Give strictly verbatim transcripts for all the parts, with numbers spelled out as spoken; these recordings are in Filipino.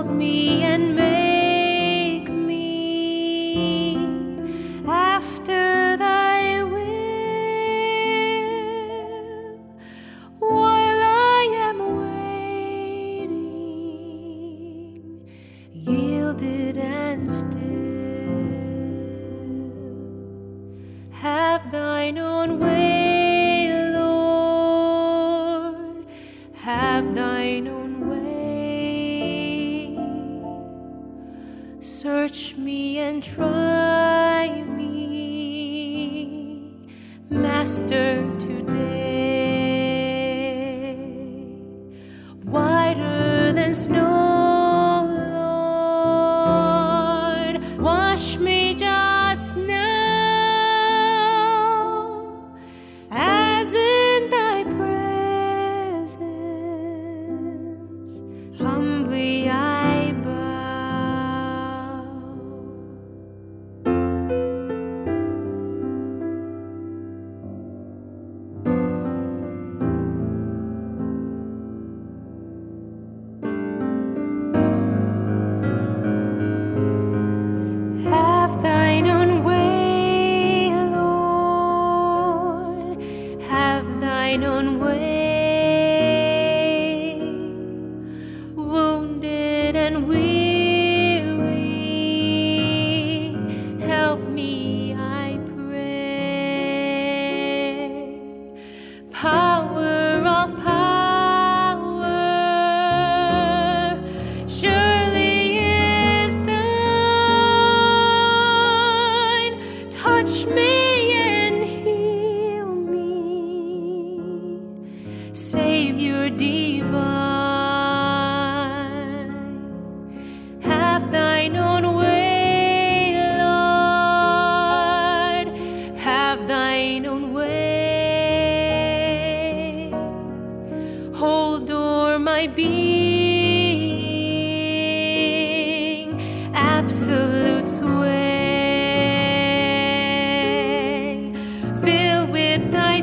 me and make me after thy will, while I am waiting, yielded and still. Have thine own way, Lord, have thine own way. Search me and try me, Master, today. Whiter than snow, Lord, wash me just now, as in thy presence humbly I bow. Have thine own way, Lord, have thine own way. Wounded and weary, help me, I pray. Power of power, surely is thine. Touch me and heal me, Savior divine. Have thine own way, Lord, have thine own way. Hold o'er my being, absolute sway. Fill with thy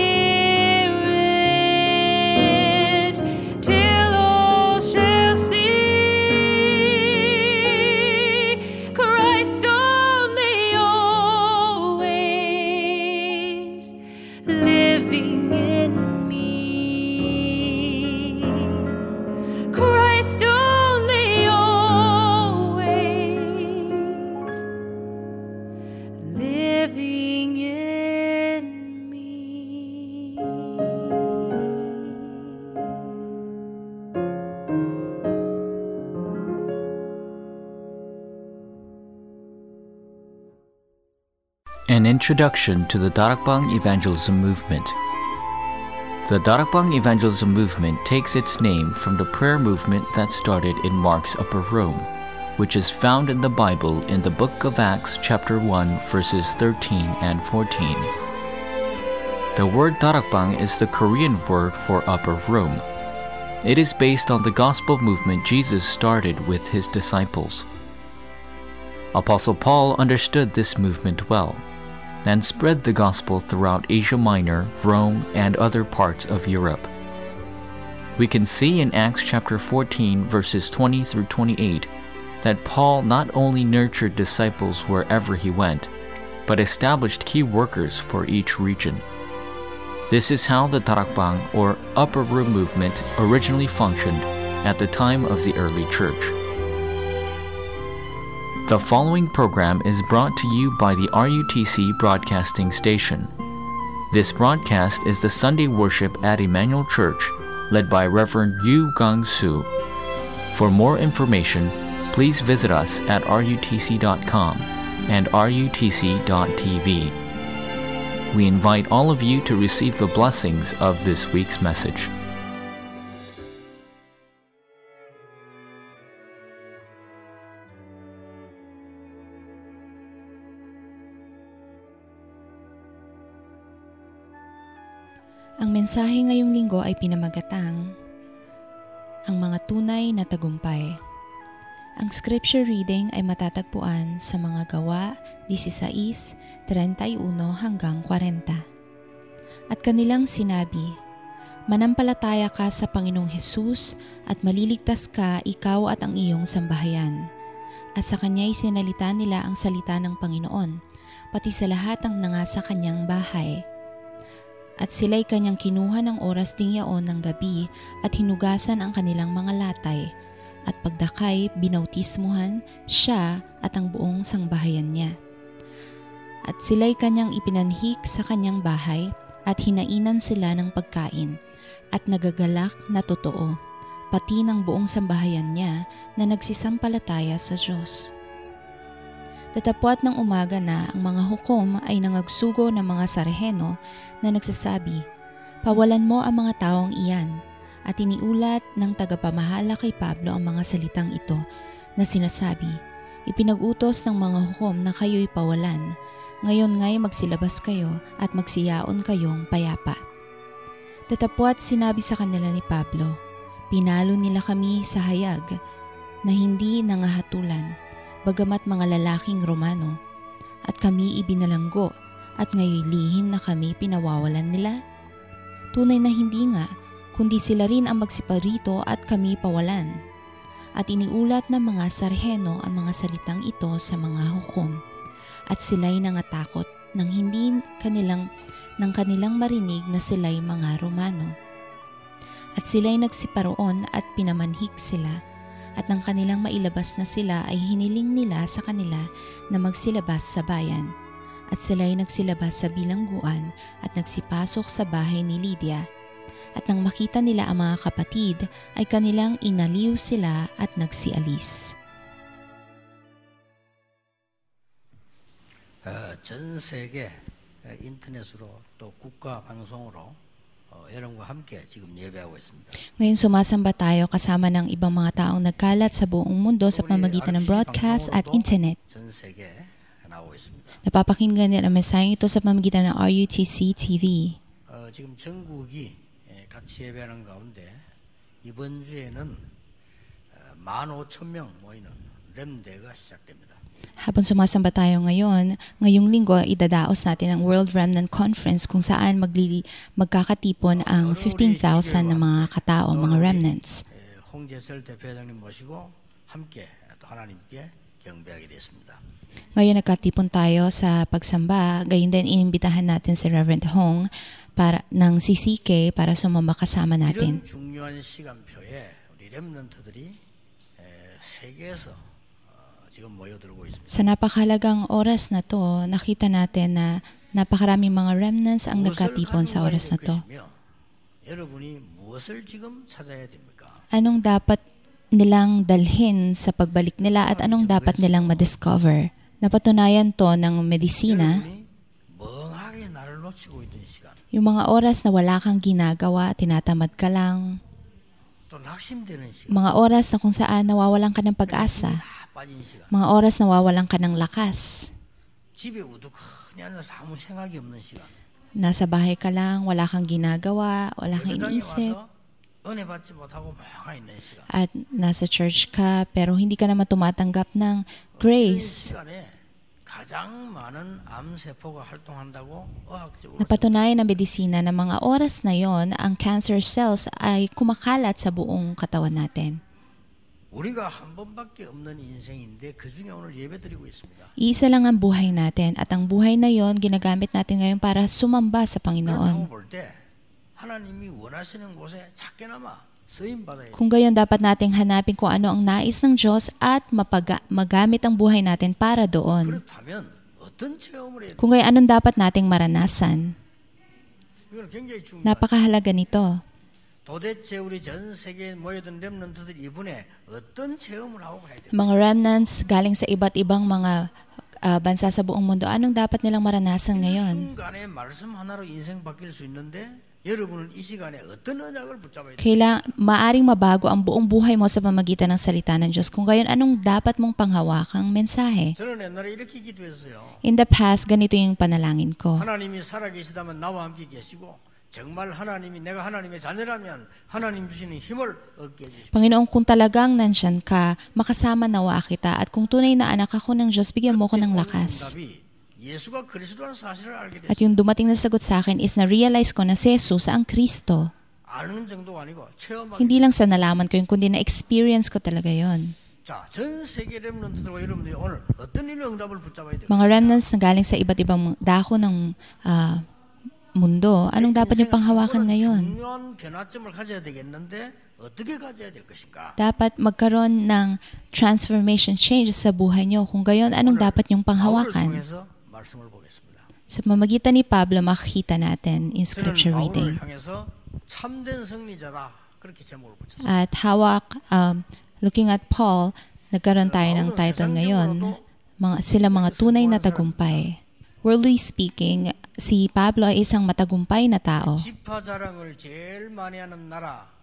spirit, till all shall see Christ only always living in me. Christ only always living in me. An introduction to the Darakbang Evangelism Movement. The Darakbang Evangelism Movement takes its name from the prayer movement that started in Mark's Upper Room, which is found in the Bible in the book of Acts chapter one verses thirteen and fourteen. The word Darakbang is the Korean word for upper room. It is based on the gospel movement Jesus started with his disciples. Apostle Paul understood this movement well and spread the gospel throughout Asia Minor, Rome, and other parts of Europe. We can see in Acts chapter fourteen verses twenty through twenty-eight that Paul not only nurtured disciples wherever he went, but established key workers for each region. This is how the Darakbang, or upper room movement, originally functioned at the time of the early church. The following program is brought to you by the R U T C Broadcasting Station. This broadcast is the Sunday worship at Emmanuel Church, led by Reverend Yu Gang-soo. For more information, please visit us at R U T C dot com and R U T C dot T V. We invite all of you to receive the blessings of this week's message. Ang mensahe ngayong linggo ay pinamagatang ang mga tunay na tagumpay. Ang scripture reading ay matatagpuan sa mga Gawa sixteen, thirty-one hanggang forty. At kanilang sinabi, Manampalataya ka sa Panginoong Hesus at maliligtas ka, ikaw at ang iyong sambahayan. At sa kanya'y sinalita nila ang salita ng Panginoon, pati sa lahat ng nangasa kanyang bahay. At sila'y kanyang kinuha ng oras ding yaon ng gabi at hinugasan ang kanilang mga latay, at pagdakay binautismuhan siya at ang buong sangbahayan niya. At sila'y kanyang ipinanhik sa kanyang bahay at hinainan sila ng pagkain at nagagalak na totoo, pati ng buong sambahayan niya na nagsisampalataya sa Diyos. Datapwat ng umaga na ang mga hukom ay nangagsugo ng mga Sarheno na nagsasabi, "Pawalan mo ang mga taong iyan." At iniulat ng tagapamahala kay Pablo ang mga salitang ito na sinasabi, "Ipinag-utos ng mga hukom na kayo'y pawalan. Ngayon nga'y magsilabas kayo at magsiyaon kayong payapa." Datapwat sinabi sa kanila ni Pablo, "Pinalo nila kami sa hayag na hindi nangahatulan, bagamat mga lalaking Romano, at kami ibinalanggo at ngayon lihim na kami pinawawalan nila? Tunay na hindi nga, kundi sila rin ang magsiparito at kami pawalan." At iniulat ng mga Sarheno ang mga salitang ito sa mga hukom, at sila'y nangatakot nang hindi kanilang nang kanilang marinig na sila'y mga Romano. At sila'y nagsiparoon at pinamanhik sila, at nang kanilang mailabas na sila ay hiniling nila sa kanila na magsilabas sa bayan. At sila'y nagsilabas sa bilangguan at nagsipasok sa bahay ni Lydia. At nang makita nila ang mga kapatid ay kanilang inaliw sila at nagsialis. 어, 전 세계 인터넷으로 또 국가 방송으로 어, 여러분과 함께 지금 예배하고 있습니다. Ngayon sumasamba tayo kasama ng ibang mga taong nagkalat sa buong mundo sa pamamagitan ng broadcast at internet. 전 세계에 나오고 있습니다. Napapakinggan din ang mensaheng ito sa pamamagitan ng R U T C T V. 어, 지금 전국이 예, 같이 예배하는 가운데 이번 주에는 어, 만 오천 명 모이는 렘대가 시작됩니다. Habang sumasamba tayo ngayon, ngayong linggo idadaos natin ang World Remnant Conference kung saan maglili, magkakatipon ang fifteen thousand na mga katao, mga remnants. 홍재설 대표장님 모시고 함께 또 하나님께 경배하게 됐습니다. Ngayon nagkatipon tayo sa pagsamba, gayon din inimbitahan natin si Reverend Hong para, ng C C K para sumama kasama natin. 이런 중요한 시간표에 우리 렘넌트들이 세계에서 지금 모여들고 있습니다. Sa napakahalagang oras na to, nakita natin na napakaraming mga remnants ang nagkatipon sa oras na to. 여러분이 무엇을 지금 찾아야 됩니까? Anong dapat nilang dalhin sa pagbalik nila at anong dapat nilang ma-discover? Napatunayan to ng medisina, 여러분이 멍하게 나를 놓치고 있던 시간, yung mga oras na wala kang ginagawa, tinatamad ka lang, 또 낙심되는 시간, mga oras na kung saan nawawalan ka ng pag-asa, 다 빠진 시간, mga oras na nawawalan ka ng lakas, 집에 우두커니 앉아서 아무 생각이 없는 시간. nasa bahay ka lang, wala kang ginagawa, wala kang 예배당에 iniisip, 와서 은혜 받지 못하고 멍하게 있는 시간. at nasa church ka pero hindi ka naman tumatanggap ng 이 grace. 시간에 가장 많은 암세포가 활동한다고 의학적으로 Napatunayan ng medisina na mga oras na yon ang cancer cells ay kumakalat sa buong katawan natin. 우리가 한 번밖에 없는 인생인데 그 중에 오늘 예배드리고 있습니다. Iisa lang ang buhay natin at ang buhay na yon ginagamit natin ngayon para sumamba sa 그렇다고 Panginoon. 볼 때 하나님이 원하시는 곳에 작게나마 쓰임 받아야 돼. Kung gayon dapat nating hanapin kung ano ang nais ng Diyos at mapaga- magamit ang buhay natin para doon. 그렇다면 어떤 체험을 해야 돼? Kung gayon anong dapat nating maranasan? 이건 굉장히 중요해요. Napakahalaga nito. 도대체 우리 전 세계에 모여든 렘넌트들 이분에 어떤 체험을 하고 가야 돼? Mga remnants galing sa iba't ibang mga ah, bansa sa buong mundo, anong dapat nilang maranasan ngayon? 순간에 말씀 하나로 인생 바뀔 수 있는데 여러분은 이 시간에 어떤 언약을 붙잡아야 돼? Kailang maaring mabago ang buong buhay mo sa pamagitan ng salita ng Diyos. Kung gayon, anong dapat mong panghawakang mensahe? 저는 옛날에 이렇게 기도했어요. In the past, ganito yung panalangin ko. 하나님이 살아계시다면 나와 함께 계시고 정말 하나님이 내가 하나님의 자녀라면 하나님 주시는 힘을 얻게 해주십시오. Panginoon, kung talagang nandyan ka, makasama nawa kita. At kung tunay na anak ako ng Diyos, bigyan mo ko ng lakas. 응답이 예수가 그리스도라는 사실을 알게 At 됐어요. yung dumating na sagot sa akin is na-realize ko na si Jesus ang Kristo. 아는 정도가 아니고 체험하기. Hindi lang sa nalaman ko yun, kundi na-experience ko talaga yon. 자, 전 세계 렘넌트들과 여러분들이 오늘 어떤 일로 응답을 붙잡아야 돼요? Mga remnants na galing sa iba't ibang dako ng ah, mundo, anong dapat yung panghawakan ngayon? 중요한 변화점을 가져야 되겠는데 어떻게 가져야 될 것인가? Dapat magkaroon ng transformation change sa buhay nyo. Kung gayon, anong dapat yung 바울을 panghawakan? 통해서 말씀을 보겠습니다. Sa pamamagitan ni Pablo, makikita natin in 저는 scripture reading. 바울을 향해서 참된 승리자다 그렇게 제목을 붙였어요. At hawak, um, looking at Paul, nagkaroon tayo ng title ngayon, mga, sila mga tunay na tagumpay. Worldly speaking, si Pablo ay isang matagumpay na tao. 지파 자랑을 제일 많이 하는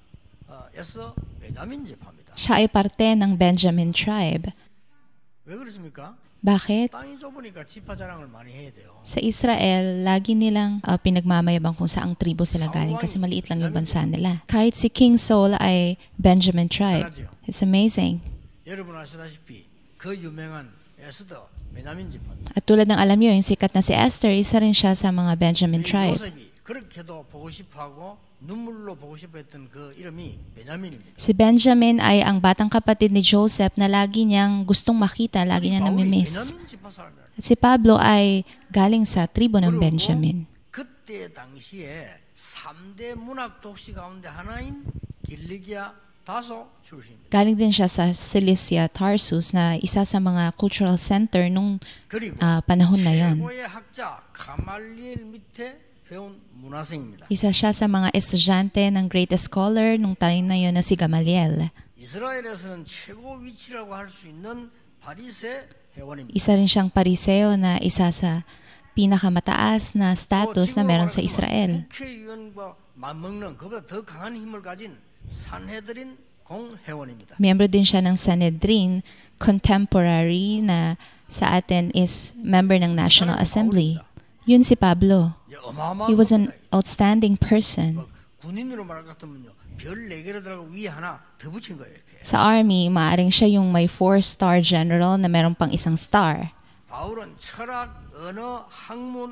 나라에서 베냐민 지파입니다. Siya ay parte ng Benjamin tribe. 왜 그렇습니까? Bakit? 땅이 좁으니까 지파 자랑을 많이 해야 돼요. Sa Israel, lagi nilang uh, pinagmamayabang kung saang tribo sila galing kasi maliit lang yung bansa nila. Kahit si King Saul ay Benjamin tribe. It's amazing. 여러분 아시다시피 그 유명한 에스더 베냐민 지파입니다. At tulad ng alam nyo, yung sikat na si Esther, isa rin siya sa mga Benjamin tribe. 요셉이 그렇게도 보고 싶어하고 눈물로 보고 싶어했던 그 이름이 베냐민입니다. Si Benjamin ay ang batang kapatid ni Joseph na lagi niyang gustong makita, lagi niya namimiss. 베냐민 지파 사람이에요. At si Pablo ay galing sa tribo ng Benjamin. 그때 당시에 삼 대 문학 도시 가운데 하나인 길리기아 다소 출신입니다. Galing din siya sa Cilicia, Tarsus na isa sa mga cultural center nung 그리고 uh, panahon na yon. 최고의 학자 가말리엘 밑에 배운 문화생입니다. Isa siya sa mga estudyante ng greatest scholar nung time na yon na si Gamaliel. 이스라엘에서는 최고 위치라고 할 수 있는 바리새 회원입니다. Isa rin siyang pariseo na isa sa pinakamataas na status na meron sa Israel. 국회의원과 맞먹는 그보다 더 강한 힘을 가진 산헤드린 공회원입니다. Miyembro din siya ng Sanhedrin, contemporary na sa atin is member ng National Assembly. Yun si Pablo. He was an outstanding person. 군인으로 말할 것 같으면요. 별 네 개를 들어가고 위에 하나 더 붙인 거예요. 이렇게. Sa army, maaring siya yung may four-star general na meron pang isang star. 바울은 철학, 언어, 학문,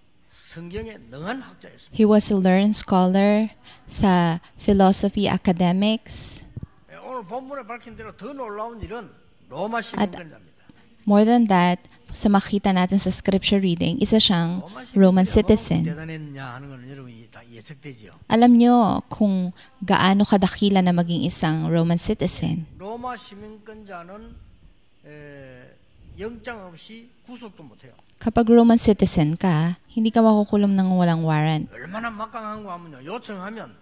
성경에 능한 학자였습니다. He was a learned scholar sa philosophy academics. 오늘 본문에 밝힌 대로 더 놀라운 일은 로마 시민권자입니다. More than that, sa makita natin sa scripture reading, isa siyang Roman citizen. 대단했냐 하는 건 여러분이 다 예측되지요. Alam nyo kung gaano kadakila na maging isang Roman citizen. 로마 시민권자는 에, 영장 없이 구속도 못해요. Kapag Roman citizen ka, hindi ka makukulong ng walang warrant. 얼마나 막강한 거 하면요. 요청하면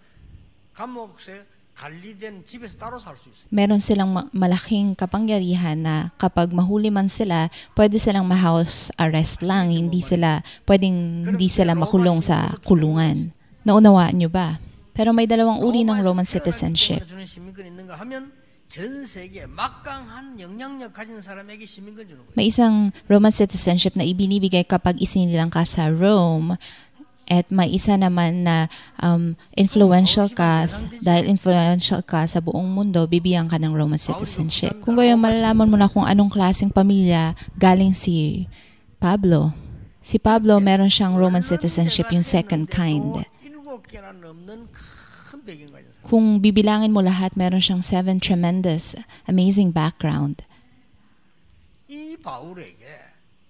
감옥에 관리된 집에서 따로 살 수 있어요. Meron silang ma- malaking kapangyarihan na kapag mahuli man sila, pwede silang ma-house arrest lang, hindi sila pwedeng hindi sila makulong sa kulungan. Naunawaan nyo ba? Pero may dalawang uri ng Roman citizenship. 주는 시민권 있는가 하면 전 세계 막강한 영향력 가진 사람에게 시민권 주는 거예요. May isang Roman citizenship na ibinibigay kapag isinilang ka sa Rome. At may isa naman na um, influential ka, dahil influential ka sa buong mundo, bibigyan ka ng Roman citizenship. Kung gayon, malalaman mo na kung anong klaseng pamilya galing si Pablo. Si Pablo, meron siyang Roman citizenship, yung second kind. 일곱 개나 넘는 큰 배경 가진 사람. Kung bibilangin mo lahat, meron siyang seven tremendous, amazing background. 이 바울에게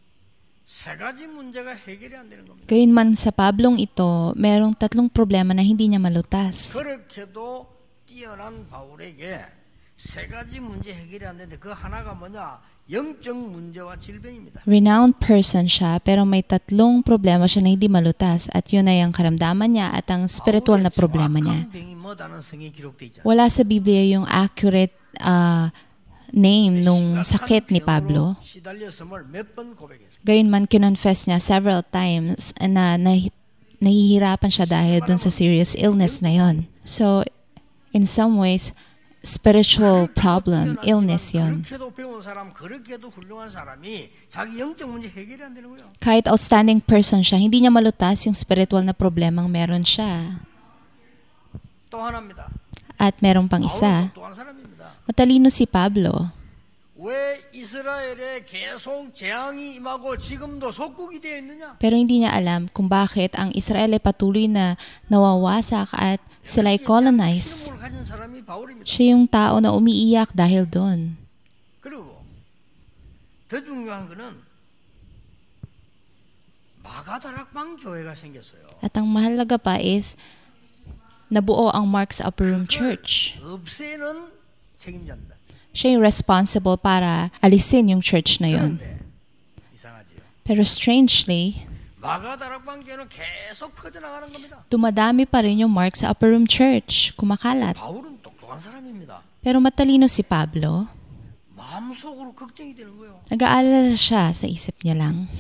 세 가지 문제가 해결이 안 되는 겁니다. Gayunman sa Pablong ito, merong tatlong problema na hindi niya malutas. 그렇게도 뛰어난 바울에게 세 가지 문제 해결이 안 되는데 그 하나가 뭐냐? 영적 문제와 질병입니다. Renowned person siya, pero may tatlong problema siya na hindi malutas at yun ay ang karamdaman niya at ang spiritual na problema niya. 정확한 병이 뭐다는 성에 기록돼 있지 않습니까? Wala sa Biblia yung accurate uh, name nung sakit ni Pablo. 시달렸음을 몇 번 고백했습니다. Gayunman, kinonfess niya several times na, na nahihirapan siya dahil dun sa serious illness na yon. So, in some ways, spiritual problem, illness yon. 그렇게도 배운 사람, 그렇게도 훌륭한 사람이 자기 영적 문제 해결이 안 되는 거예요. Kahit outstanding person siya, hindi niya malutas yung spiritual na problemang meron siya. 또 하나입니다. At meron pang isa, 바울은 또한 사람입니다. matalino si Pablo. 왜 이스라엘에 계속 재앙이 임하고 지금도 속국이 되어 있느냐? Pero hindi niya alam kung bakit ang Israel ay patuloy na nawawasak at sila ay colonized. 희망을 가진 사람이 바울입니다. Siya yung tao na umiiyak dahil doon. 그리고 더 중요한 거는 마가다락방 교회가 생겼어요. At ang mahalaga pa is nabuo ang Mark's Upper Room 그걸 Church. 없애는 책임자입니다. Siya yung responsible para alisin yung church na yon. 그런데 이상하지요. Pero strangely, 마가다락방 교회는 계속 퍼져나가는 겁니다. dumadami pa rin yung Mark's Upper Room Church, kumakalat. 바울은 똑똑한 사람입니다. Pero matalino si Pablo, 마음속으로 걱정이 되는 거예요. nag-aalala siya sa isip niya lang.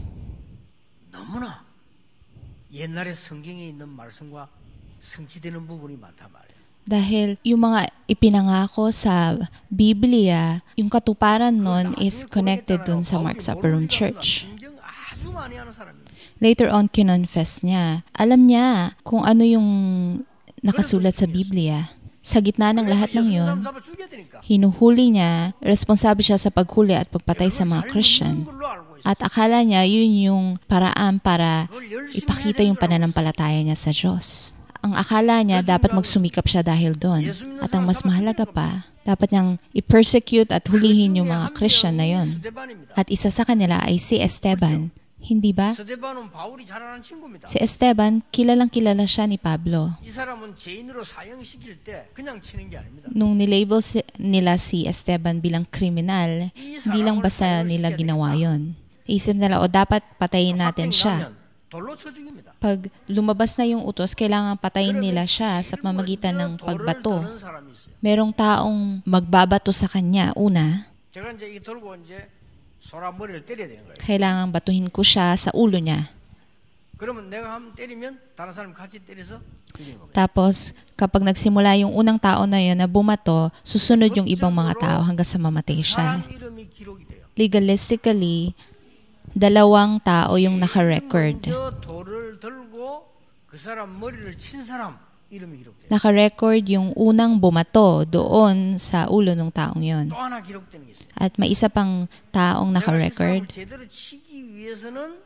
너무나 옛날에 성경에 있는 말씀과 성취되는 부분이 많단 말이에요. Dahil yung mga ipinangako sa Biblia, yung katuparan nun is connected dun sa Mark's Upper Room Church. 성경 아주 많이 하는 사람입니다. Later on, kinonfess niya. Alam niya kung ano yung nakasulat sa Biblia. Sa gitna ng lahat ng yun, 예수님 잡아 죽여야 되니까. hinuhuli niya, responsable siya sa paghuli at pagpatay sa mga Christian. At akala niya yun yung paraan para ipakita yung pananampalataya niya sa Diyos. Ang akala niya dapat magsumikap siya dahil doon. At ang mas mahalaga pa, dapat niyang i-persecute at hulihin yung mga Christian na yun. At isa sa kanila ay si Esteban. Hindi ba? 스데반은 바울이 잘 아는 친구입니다. Si Esteban, kilalang kilala siya ni Pablo. 이 사람은 죄인으로 사형시킬 때 그냥 치는 게 아닙니다. Nung nilabel si- nila si Esteban bilang kriminal, hindi lang basta nila ginawa yon. Isip nila, o dapat patayin natin siya. 합병이 나면 돌로 쳐 죽입니다. Pag lumabas na yung utos, kailangan patayin nila siya sa pamamagitan ng 먼저 돌을 pagbato. 드는 사람이 있어요. Merong taong magbabato sa kanya. Una, 제가 이제 이 들고 이제 소라 머리를 때려야 되는 거예요. kailangan batuhin ko siya sa ulo niya. 그러면 내가 한번 때리면 다른 사람 같이 때려서 죽이는 겁니다. Tapos, kapag nagsimula yung unang tao na yun na bumato, susunod yung ibang mga tao hanggang sa mamatay siya. 사람 이름이 기록이 돼요. Legalistically, dalawang tao yung naka-record. 먼저 돌을 들고 그 사람 머리를 친 사람 이름이 기록돼요. Naka-record yung unang bumato doon sa ulo ng taong yon. 또 하나 기록되는 게 있어요. At may isa pang taong 내가 이 사람을 naka-record. 제대로 치기 위해서는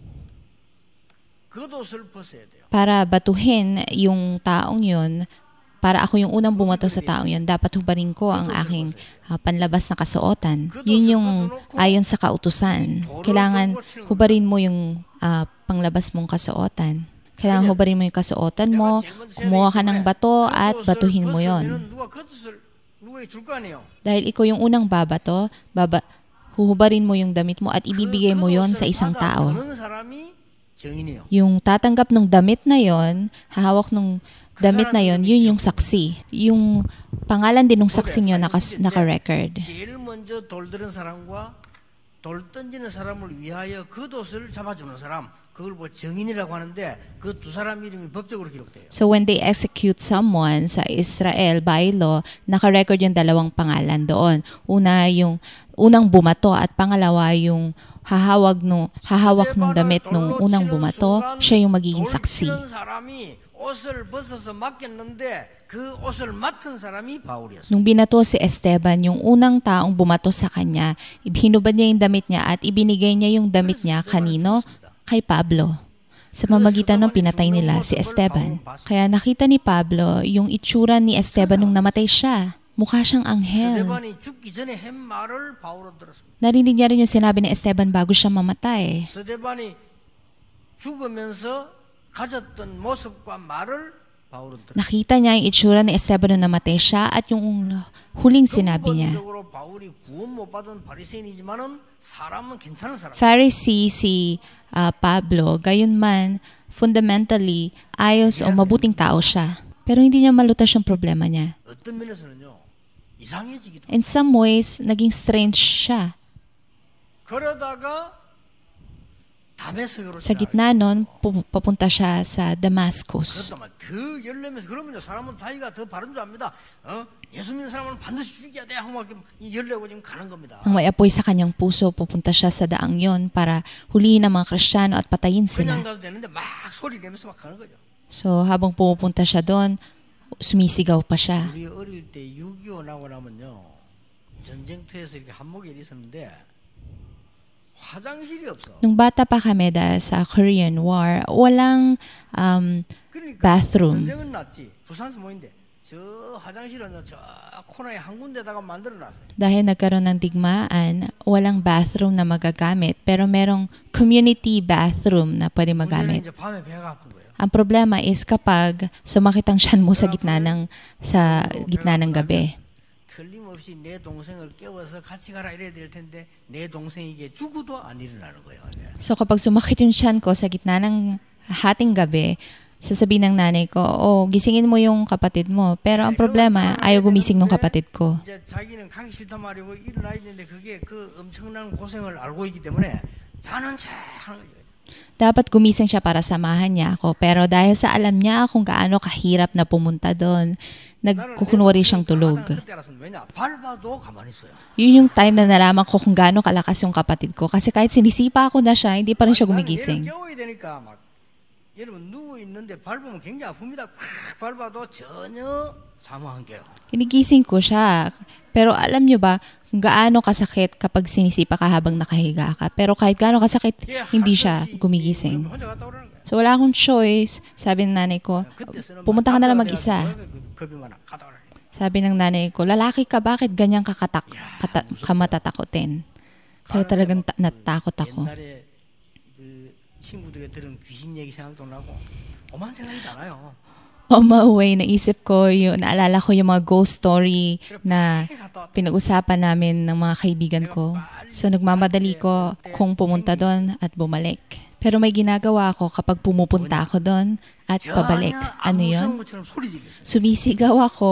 겉옷을 벗어야 돼요. Para batuhin yung taong yon, para ako yung unang bumato sa taong yon, dapat hubarin ko ang aking uh, panlabas na kasuotan. Yun yung ayon sa kautusan. Kailangan hubarin mo yung uh, panglabas mong kasuotan. Kailangan hubarin mo yung kasuotan mo, kumuha ka ng bato at batuhin mo yon. 누가 겉옷을 누구에게 줄 거 아니에요. Dahil ikaw yung unang babato, baba, huhubarin mo yung damit mo at ibibigay mo yon sa isang tao. 그는 사람이 정인이에요. Yung tatanggap ng damit na yon, hahawak ng damit na yon, yun yung saksi. Yung pangalan din ng saksi nyo nakas, naka-record. 제일 먼저 돌 들은 사람과 돌 던지는 사람을 위하여 겉옷을 잡아주는 사람, 그걸 뭐 정인이라고 하는데 그 두 사람 이름이 법적으로 기록돼요. So when they execute someone sa Israel by law, naka-record yung dalawang pangalan doon. Una yung unang bumato at pangalawa yung hahawag no, hahawak ng damit nung unang bumato, siya yung magiging saksi. 돌 치는 사람이 옷을 벗어서 맡겼는데 그 옷을 맡은 사람이 바울이었어요. Nung binato si Esteban, yung unang taong bumato sa kanya, hinubad niya yung damit niya at ibinigay niya yung damit niya kanino? Kay Pablo. Sa pamamagitan ng pinatay nila si Esteban. Kaya nakita ni Pablo yung itsura ni Esteban nung namatay siya. Mukha siyang anghel. 스데반이 죽기 전에 한 말을 바울은 들었습니다. Narinig niya rin yung sinabi ni Esteban bago siya mamatay. 스데반이 죽으면서 가졌던 모습과 말을 바울은 들었습니다. Nakita niya yung itsura ni Esteban nung namatay siya at yung huling sinabi niya. 근본적으로 바울이 구원 못 받은 바리새인이지만은 사람은 괜찮은 사람. Pharisee si uh, Pablo, gayon man, fundamentally, ayos o mabuting tao siya. Pero hindi niya malutas yung problema niya. 어떤 면에서는요 이상해지기도. In some ways, naging strange siya. 그러다가 다메섹으로 Sa gitna nun, pu- papunta siya sa Damascus. 그렇단 말이야. 더 열내면서 그러면요 사람은 자기가 더 바른 줄 압니다. 어? 예수 믿는 사람은 반드시 죽여야 돼 하고 막 이렇게 열내고 지금 가는 겁니다. Nang may apoy sa kanyang puso, pupunta siya sa daang yon para hulihin ang mga Kristiyano at patayin 그냥 sila. 가도 되는데 막 소리 내면서 막 가는 거죠. So habang pumupunta siya doon, sumisigaw pa siya. 우리 어릴 때 육이오 나고 나면요 전쟁터에서 이렇게 한목에 있었는데 화장실이 없어. Nung bata pa kami dahil sa Korean War, walang um, 그러니까 bathroom. 전쟁은 났지. 부산에서 모인데 저 화장실은 저 코너에 한 군데다가 만들어놨어요. Dahil nagkaroon ng digmaan, walang bathroom na magagamit, pero merong community bathroom na pwede 문제는 magamit. 이제 밤에 배가 아픈 거예요. Ang problema is kapag sumakit ang tiyan mo sa gitna ng sa gitna ng gabi. 틀림없이 내 동생을 깨워서 같이 가라 이래야 될 텐데 내 동생에게 죽어도 안 일어나는 거예요. So kapag sumakit yung tiyan ko sa gitna ng hating gabi, sasabihin ng nanay ko, oh, gisingin mo yung kapatid mo. Pero ang problema, ayaw gumising ng kapatid ko. 이제 자기는 가기 싫단 말이고 일어나야 되는데 그게 그 엄청난 고생을 알고 있기 때문에 자는 척 하는 거죠. Dapat gumising siya para samahan niya ako. Pero dahil sa alam niya kung gaano kahirap na pumunta doon, nagkukunwari siyang tulog. 왜냐? 밟아도 가만히 있어요. Yun yung time na nalaman ko kung gaano kalakas yung kapatid ko. Kasi kahit sinisipa ako na siya, hindi pa rin siya 나는 얘를 gumigising. 깨워야 되니까 막 여러분 누워 있는데 밟으면 굉장히 아픕니다. 팍 밟아도 전혀 잠 안 깨요. Ginigising ko siya. Pero alam niyo ba, kung gaano kasakit kapag sinisipa ka habang nakahiga ka. Pero kahit gaano kasakit, hindi siya gumigising. 혼자 갔다 오라는 거예요. So wala akong choice. Sabi ng nanay ko, pumunta ka na lang mag-isa. 겁이 많아. 갔다 오라. Sabi ng nanay ko, lalaki ka, bakit ganyan kakatak, kata, kamatatakotin? Pero talagang ta- natakot ako. 옛날에 그 친구들이 들은 귀신 얘기 생각도 나고 오만 생각이 다 나요. On my way, naisip ko yung, naalala ko yung mga ghost story na pinag-usapan namin ng mga kaibigan ko. So nagmamadali ko kung pumunta doon at bumalik. Pero may ginagawa ako kapag pumupunta ako doon at pabalik. Ano yun? 것처럼 소리 지르세요. Sumisigaw ako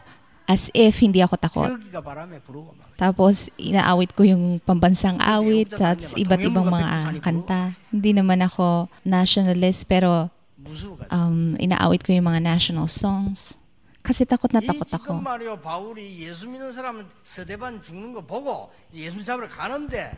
as if hindi ako takot. 여기가 바람에 부르고 막. Tapos inaawit ko yung pambansang awit at iba't ibang mga kanta. Hindi naman ako nationalist pero 무수가. um, inaawit ko yung mga national songs. Kasi takot na 이 takot 지금 ako. 말이요 바울이 예수 믿는 사람은 스데반 죽는 거 보고 예수 잡으러 가는데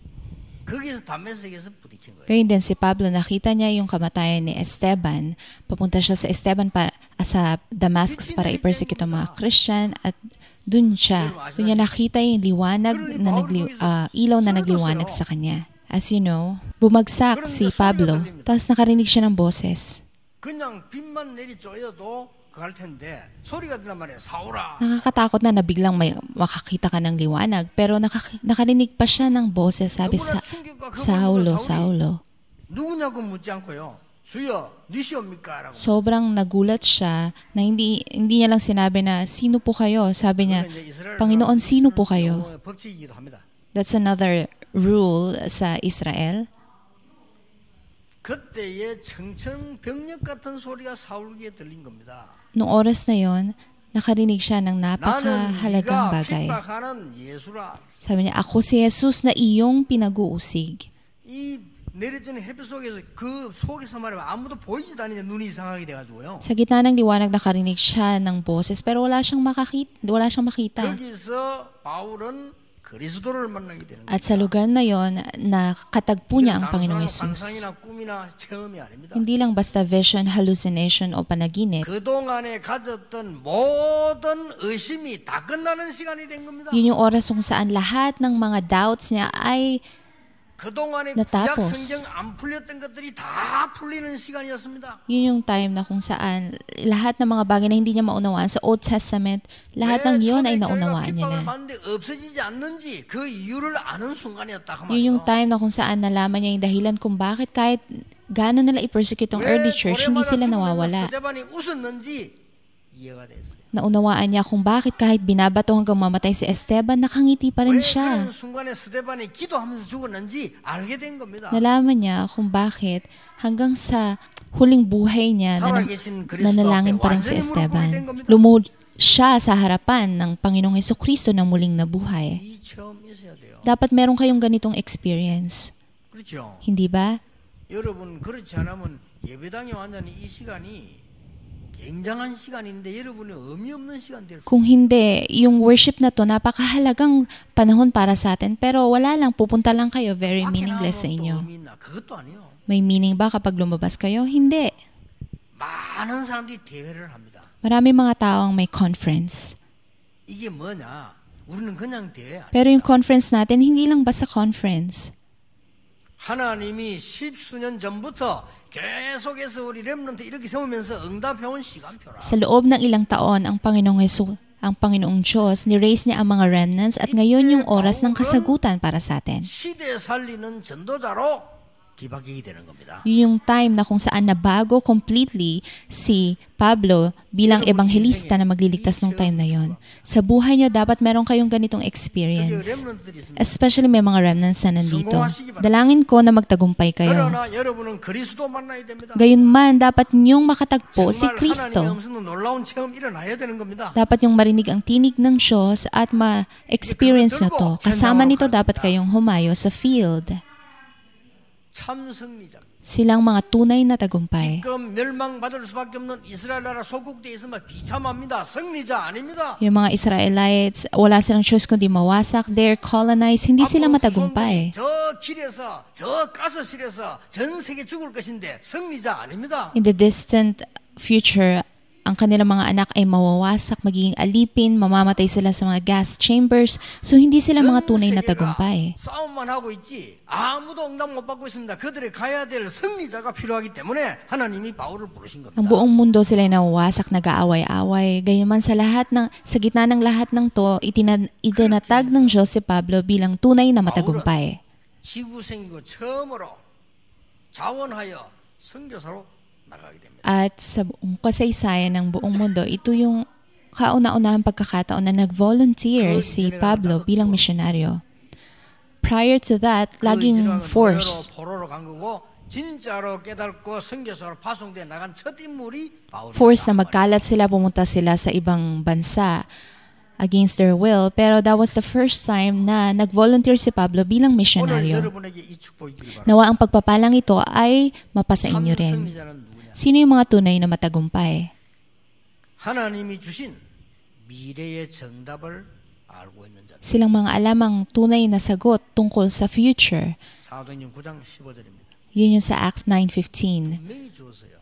거기서 담메색에서 부딪힌 거예요. Ngayon din si Pablo, nakita niya yung kamatayan ni Esteban. Papunta siya sa Esteban para, sa Damascus para i-persecute ang mga Christian at dun siya, dun niya nakita yung liwanag na nagli, uh, ilaw na nagliwanag sa kanya. As you know, bumagsak si Pablo, tapos nakarinig siya ng boses. 그냥 빛만 내리 쪼여도 갈 텐데 소리가 들란 말이야. 사오라. Nakakatakot na na biglang may makakita ka ng liwanag, pero nakak- nakarinig pa siya ng boses, sabi sa Saulo, Saulo. 누구냐고 묻지 않고요. 주여, 니시옵니까? 라고. Sobrang nagulat siya na hindi hindi niya lang sinabi na sino po kayo. Sabi niya, Panginoon, sino po kayo? 법칙이기도 합니다. That's another rule sa Israel. 그때의 청천벽력 같은 소리가 사울에게 들린 겁니다. Noong oras na yon, nakarinig siya ng 나는 napakahalagang 네가 bagay. 핍박하는 예수라. Sabi niya, ako si Jesus na iyong pinag-uusig. 이 내려지는 햇빛 속에서 그 속에서 말하면 아무도 보이지도 않는데 눈이 이상하게 돼가지고요. Sa gitna ng liwanag, nakarinig siya ng boses, pero wala siyang makakita. Wala siyang makita. 거기서 바울은 그리스도를 만나게 되는 거예요. At sa lugar na yon, nakatagpo niya ang Panginoong 단순한 Jesus. 환상이나 꿈이나 체험이 아닙니다. Hindi lang basta vision, hallucination o panaginip. 그동안에 가졌던 모든 의심이 다 끝나는 시간이 된 겁니다. Yun yung oras kung saan lahat ng mga doubts niya ay 그동안에 구약 natapos. 성경 안 풀렸던 것들이 다 풀리는 시간이었습니다. yun yung time na kung saan lahat ng mga bagay na hindi niya maunawaan sa Old Testament, lahat ng yun ay naunawaan niya na. 받는데 없어지지 않는지 그 이유를 아는 순간이었다 그 Yun yung 말이에요. time na kung saan nalaman niya yung dahilan kung bakit kahit gano'n nila i-persecute ang early church, hindi sila nawawala. 스데반이 웃었는지 이해가 됐어요. Naunawaan niya kung bakit kahit binabato hanggang mamatay si Esteban, nakangiti pa rin 왜 siya. 그런 순간에 스데반이 기도하면서 죽었는지 알게 된 겁니다. Nalaman niya kung bakit hanggang sa huling buhay niya na 살아계신 그리스도 nanalangin 앞에 pa rin si 완전히 무릎 꿇게 된 Esteban. 겁니다. Lumuhod siya sa harapan ng Panginoong Hesukristo na muling nabuhay. 이 체험이 있어야 돼요. Dapat meron kayong ganitong experience. 그렇죠. Hindi ba? 여러분 그렇지 않으면 예배당이 완전히 이 시간이 굉장한 시간인데 여러분이 의미 없는 시간 될 수. Kung hindi, yung worship na to, napakahalagang panahon para sa atin, pero wala lang, pupunta lang kayo, very meaningless sa inyo. 의미 있나? 그것도 아니요. May meaning ba kapag lumabas kayo? Hindi. 많은 사람들이 대회를 합니다. Marami mga tao ang may conference. 이게 뭐냐? 우리는 그냥 대회 아니에요. Pero yung conference natin, hindi lang basta conference. 하나님이 십수년 전부터 계속해서 우리 렘넌트 이렇게 세우면서 응답해온 시간표라. Sa loob ng ilang taon, ang Panginoong Hesus, ang Panginoong Diyos, ni-raise niya ang mga remnants at ngayon yung oras ng kasagutan para sa atin. 시대 살리는 전도자로 기박이 되는 겁니다. Yun yung time na kung saan nabago completely si Pablo bilang ebanghelista na magliligtas ng time na yon. Sa buhay nyo, dapat meron kayong ganitong experience. 렘넌트들이 있습니다. Especially may mga remnants na nandito. Dalangin ko na magtagumpay kayo. 그러나 여러분은 그리스도 만나야 됩니다. Gayunman, dapat nyong makatagpo si 정말 Kristo. 하나님의 음성도 놀라운 체험 일어나야 되는 겁니다. Dapat yung marinig ang tinig ng Diyos at ma-experience nyo to. Kasama nito dapat kayong humayo sa field. 참 승리자. Silang mga tunay na tagumpay. 지금 멸망받을 수밖에 없는 이스라엘 나라 소국대에 있으면 비참합니다. 승리자 아닙니다. Yung mga Israelites, wala silang choice kundi mawasak. They're colonized. Hindi sila 앞으로 matagumpay. 후손들이 저 길에서 저 가스실에서 전 세계 죽을 것인데 승리자 아닙니다. In the distant future, ang kanilang mga anak ay mawawasak, magiging alipin, mamamatay sila sa mga gas chambers. So, hindi sila mga tunay na tagumpay. 싸움만 하고 있지 아무도 응답 못 받고 있습니다. 그들이 가야 될 승리자가 필요하기 때문에 하나님이 바울을 부르신 겁니다. Ang buong mundo sila ay nawawasak, nag-aaway-away. Gayunman sa lahat ng sa gitna ng lahat ng to, itina, itinatag ng Diyos si Pablo bilang tunay na matagumpay. 지구 생기고 처음으로 자원하여 선교사로 나가게 됩니다. At sa buong kasaysayan ng buong mundo, ito yung kauna-unahang pagkakataon na nag-volunteer si Pablo bilang misyonaryo. Prior to that, laging force. 포로로 간 거고 진짜로 깨닫고 선교사로 파송돼 나간 첫 인물이 바울. Force na magkalat sila, pumunta sila sa ibang bansa against their will. Pero that was the first time na nag-volunteer si Pablo bilang 오늘 misyonaryo. 여러분에게 이 축복이 있기를 바랍니다. Nawa ang pagpapalang ito ay mapasa inyo 참 rin. 승리자는 누구냐? Sino yung mga tunay na matagumpay? 하나님이 주신 미래의 정답을 알고 있는 자. Silang mga alamang tunay na sagot tungkol sa future. 사도행전 구 장 십오 절입니다. Yun yung sa Acts nine fifteen. 분명히 주었어요.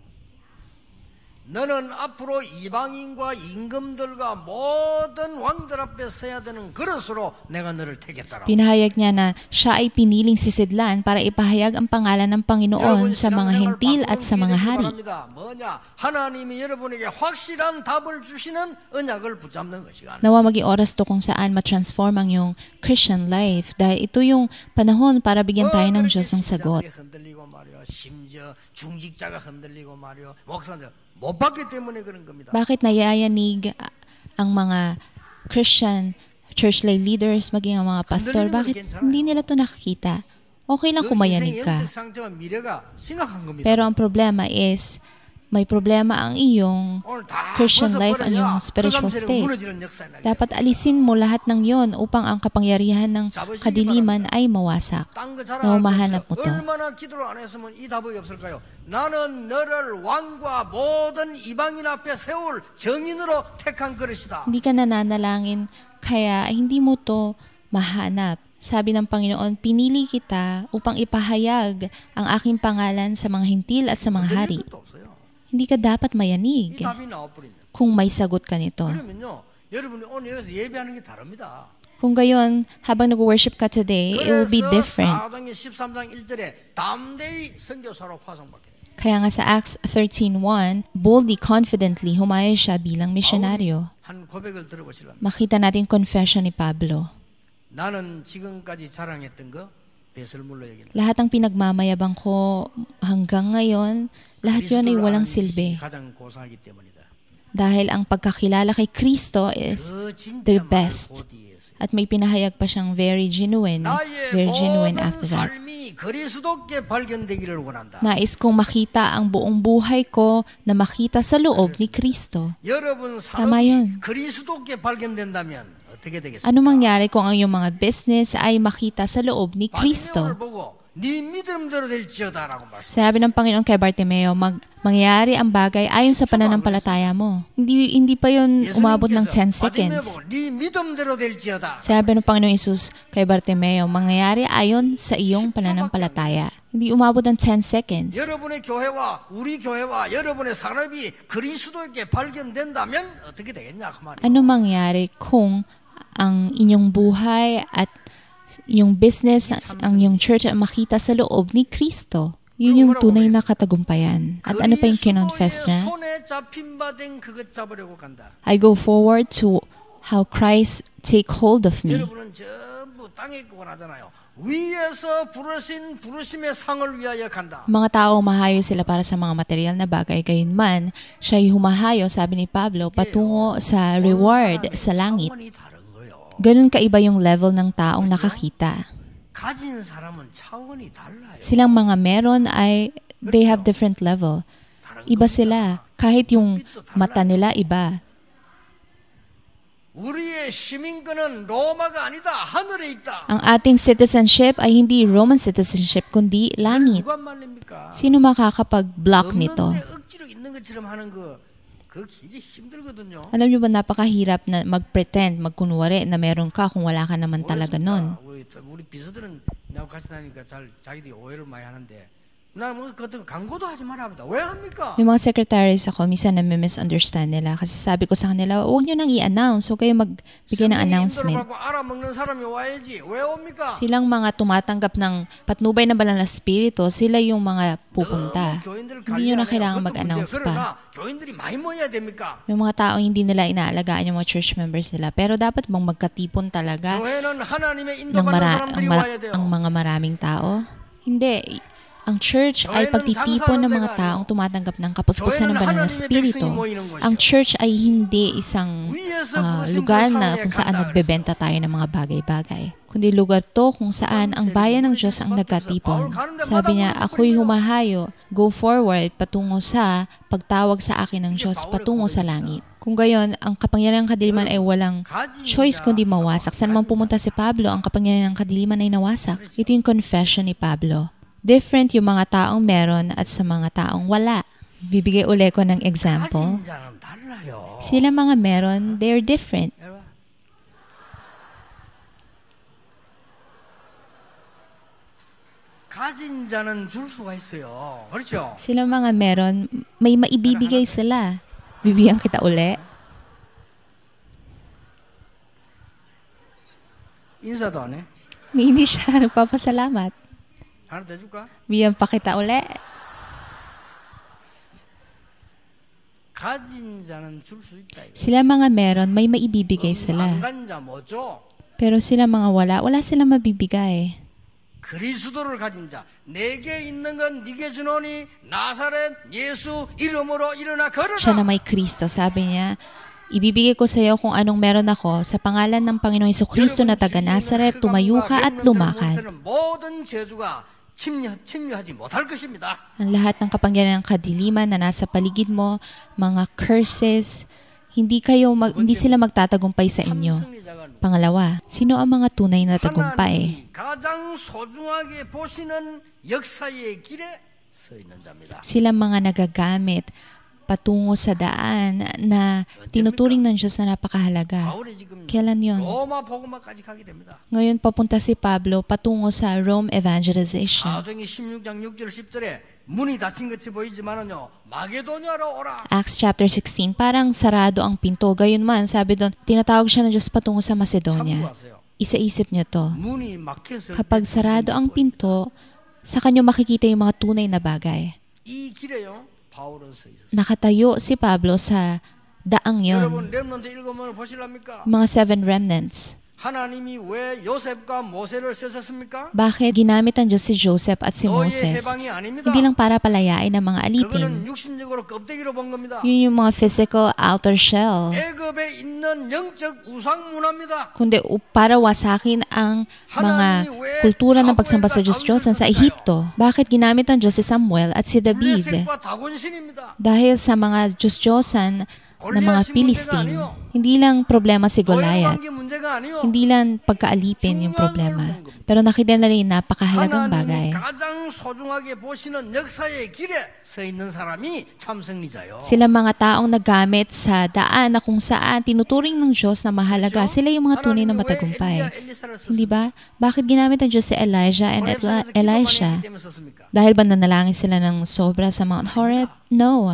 너는 앞으로 이방인과 임금들과 모든 왕들 앞에 서야 되는 그릇으로 내가 너를 택했다라. Pinahayag niya na siya ay piniling sisidlan para ipahayag ang pangalan ng Panginoon sa mga hentil at sa mga hari. 뭐냐? 하나님이 여러분에게 확실한 답을 주시는 언약을 붙잡는 것이가. Nawa maging oras to kung saan ma-transform ang yung Christian life dahil ito yung panahon para bigyan tayo ng Diyos ng sagot. 흔들리고 말이요. 심지어 중직자가 흔들리고 말이요. 목사들 못 받기 때문에 그런 겁니다. Bakit nayayanig ang mga Christian church lay leaders, maging ang mga pastor? Bakit hindi nila to nakikita? Okay lang kung mayanig ka. 영적 상태와 미래가 심각한 겁니다. Pero ang problema is, may problema ang iyong 오늘 다 Christian life, ang iyong spiritual state. Dapat alisin mo lahat ng yon upang ang kapangyarihan ng kadiliman ay mawasak. Na humahanap mo to. 얼마나 기도를 안 했으면 이 답이 없을까요? 나는 너를 왕과 모든 이방인 앞에 세울 정인으로 택한 그릇이다. Hindi ka nananalangin, kaya hindi mo to mahanap. Sabi ng Panginoon, pinili kita upang ipahayag ang aking pangalan sa mga hintil at sa mga hari. Hindi ka dapat mayanig 이 답이 나와버리면. kung may sagot ka nito. 그러면요, 여러분이 오늘 여기서 예배하는 게 다릅니다. Kung gayon, habang nag-worship ka today, it will be different. 사도행전 십삼 장 일 절에 담대히 선교사로 파송받게 돼요. Kaya nga sa Acts thirteen one, boldly, confidently, humayo siya bilang misyonaryo. 한 고백을 들어보시려면 Makita natin confession ni Pablo. 나는 지금까지 자랑했던 거 배설물로 여기는 Lahat ng pinagmamayabang ko hanggang ngayon, lahat yun ay walang silbi. 가장 고상하기 때문이다. Dahil ang pagkakilala kay Kristo is 그 진짜 the 말을 best. 보디에서 At may pinahayag pa siyang very genuine, 나의 very genuine 모든 after that. 삶이 그리스도께 발견되기를 원한다. Nais kong makita ang buong buhay ko na makita sa loob ni Kristo. 여러분 Tama yun. 산업이 그리스도께 발견된다면 어떻게 되겠습니까? Ano mangyari kung ang iyong mga business ay makita sa loob ni Kristo? 바디메오를 보고 네 믿음대로 될지어다라고 말씀. Sabi ng Panginoon kay Bartimeo, mag, mangyayari ang bagay ayon sa pananampalataya mo. Hindi hindi pa yun umabot ng ten seconds. 바디메오 보고 네 믿음대로 될지어다. Sabi ng Panginoong Isus kay Bartimeo, mangyayari ayon sa iyong pananampalataya. Hindi umabot ng ten seconds. 여러분의 교회와 우리 교회와 여러분의 산업이 그리스도에게 발견된다면 어떻게 되겠냐 그 말이에요. Ano mangyari kung ang inyong buhay at yung business, ang yung church ay makita sa loob ni Kristo. Yun yung tunay na katagumpayan. At ano pa yung kinonfess niya? 손에 잡힌 바 된 그것 잡으려고 간다. I go forward to how Christ take hold of me. 여러분은 전부 땅에 있고 원하잖아요. 위에서 부르신 부르심의 상을 위하여 간다. Mga tao mahayo sila para sa mga material na bagay, gayunman siya'y humahayo, sabi ni Pablo, patungo sa reward sa langit. 차원이 다른 거요. Ganun kaiba yung level ng taong nakakita. 가진 사람은 차원이 달라요. Silang mga meron ay they have different level. Iba sila. Kahit yung mata nila iba. 우리의 시민권은 로마가 아니다. 하늘에 있다. Ang ating citizenship ay hindi Roman citizenship kundi langit. 누가 말립니까? Sino makakapag-block nito? 없는데 억지로 있는 것처럼 하는 거 그거 굉장히 힘들거든요. Alam niyo ba napakahirap na mag-pretend, magkunwari na meron ka kung wala ka naman talaga nun. 우리, 우리 비서들은 나하고 같이 다니니까 잘 자기들이 오해를 많이 하는데 나 뭐 그것도 광고도 하지 말아 합니다. 왜 합니까? Yung mga secretaries ako, minsan na-misunderstand nila. Kasi sabi ko sa kanila, huwag nyo nang i-announce. Huwag kayo magbigay ng announcement. 받고 알아먹는 사람이 와야지. 왜 옵니까? Silang mga tumatanggap ng patnubay ng banal na spirito, sila yung mga pupunta. 너무 교인들을 Hindi nyo na 관리하네요. kailangan 그것도 mag-announce 문제예요. pa. 그러나 교인들이 많이 모여야 됩니까? Yung mga tao hindi nila inaalagaan yung mga church members nila. Pero dapat bang magkatipon talaga 교회는 하나님의 ng 인도받는 mara- 사람들이 ang, mara- 와야 돼요. ang mga maraming tao? Hindi. Ang church ay pagtitipon ng mga taong tumatanggap ng kapuspusan ng banal na spirito. Ang church ay hindi isang uh, lugar na kung saan nagbebenta tayo ng mga bagay-bagay. Kundi lugar to kung saan ang bayan ng Diyos ang nagkatipon. Sabi niya, ako'y humahayo, go forward patungo sa pagtawag sa akin ng Diyos patungo sa langit. Kung gayon, ang kapangyarihan ng kadiliman ay walang choice kundi mawasak. Saan man pumunta si Pablo, ang kapangyarihan ng kadiliman ay nawasak. Ito yung confession ni Pablo. Different yung mga taong meron at sa mga taong wala. Bibigay uli ko ng example. 가진 자는 달라요. Sila mga meron, they're different. 가진 자는 줄 수가 있어요. 그렇죠? Sila mga meron, may maibibigay sila. Bibigyan kita uli. 인사도 안 해? Hindi siya nagpapasalamat. 하나 더 줄까? Bigyan pa kita uli. 가진 자는 줄 수 있다. 이거. Sila mga meron, may maibibigay sila. 안 간 자 뭐죠? Pero sila mga wala, wala silang mabibigay. 그리스도를 가진 자, 내게 있는 건 네게 주노니 나사렛 예수 이름으로 일어나 Siya na 걸어라. may Kristo, sabi niya, ibibigay ko sa iyo kung anong meron ako sa pangalan ng Panginoong Hesukristo na taga Nazaret, tumayo ka at lumakad. 모든 저주가 침략, 침략하지 못할 것입니다. Ang lahat ng kapangyarihan ng kadiliman na nasa paligid mo, mga curses, hindi kayo mag, hindi sila magtatagumpay sa inyo. 참승리자가 누구? Pangalawa, sino ang mga tunay na tagumpay? 하나님이 가장 소중하게 보시는 역사의 길에 서 있는 자입니다. Sila mga nagagamit patungo sa daan na tinuturing ng Diyos na napakahalaga. 바울이 지금 Kailan yon? 로마 복음화까지 가게 됩니다. Ngayon papunta si Pablo patungo sa Rome evangelization. 사도행전 십육 장 육 절 십 절에 문이 닫힌 것이 보이지만은요 마게도냐로 오라. Acts chapter sixteen, parang sarado ang pinto. Gayunman, sabi doon, tinatawag siya ng Diyos patungo sa Macedonia. 참고하세요. Isa-isip niyo to. 문이 막혔을 Kapag 때 sarado ang pinto, sa kanyo makikita yung mga tunay na bagay. 이 길에요 바울은 서 있었어요. Nakatayo si Pablo sa daang 여러분 yon. 렘넌트 읽으면 보실랍니까? Mga seven remnants. 하나님이 왜 요셉과 모세를 쓰셨습니까? Bakit ginamit ang Diyos si Joseph at si 너의 Moses? 해방이 아닙니다. Hindi lang para palayain ng mga alipin. 그거는 육신적으로 껍데기로 본 겁니다. Yun yung mga physical outer shell. 애굽에 있는 영적 우상 문화입니다. Kundi u- para wasakin ang mga kultura ng pagsamba sa Diyos-Diyosan sa Ehipto. Bakit ginamit ang Diyos si Samuel at si David? 블레셋과 다곤신입니다. Dahil sa mga Diyos-Diyosan na mga Philistine. Hindi lang problema si Goliath. 관계 문제가 아니요. Hindi lang pagkaalipin yung problema. Pero nakita na rin napakahalagang 하나님이 bagay. 가장 소중하게 보시는 역사의 길에 서 있는 사람이 참승리자요. Sila mga taong nagamit sa daan na kung saan tinuturing ng Diyos na mahalaga. Sila yung mga tunay na matagumpay. Hindi ba? Bakit ginamit ng Diyos si Elijah and Eli- Elisha? Dahil ba nanalangin sila ng sobra sa Mount Horeb? No.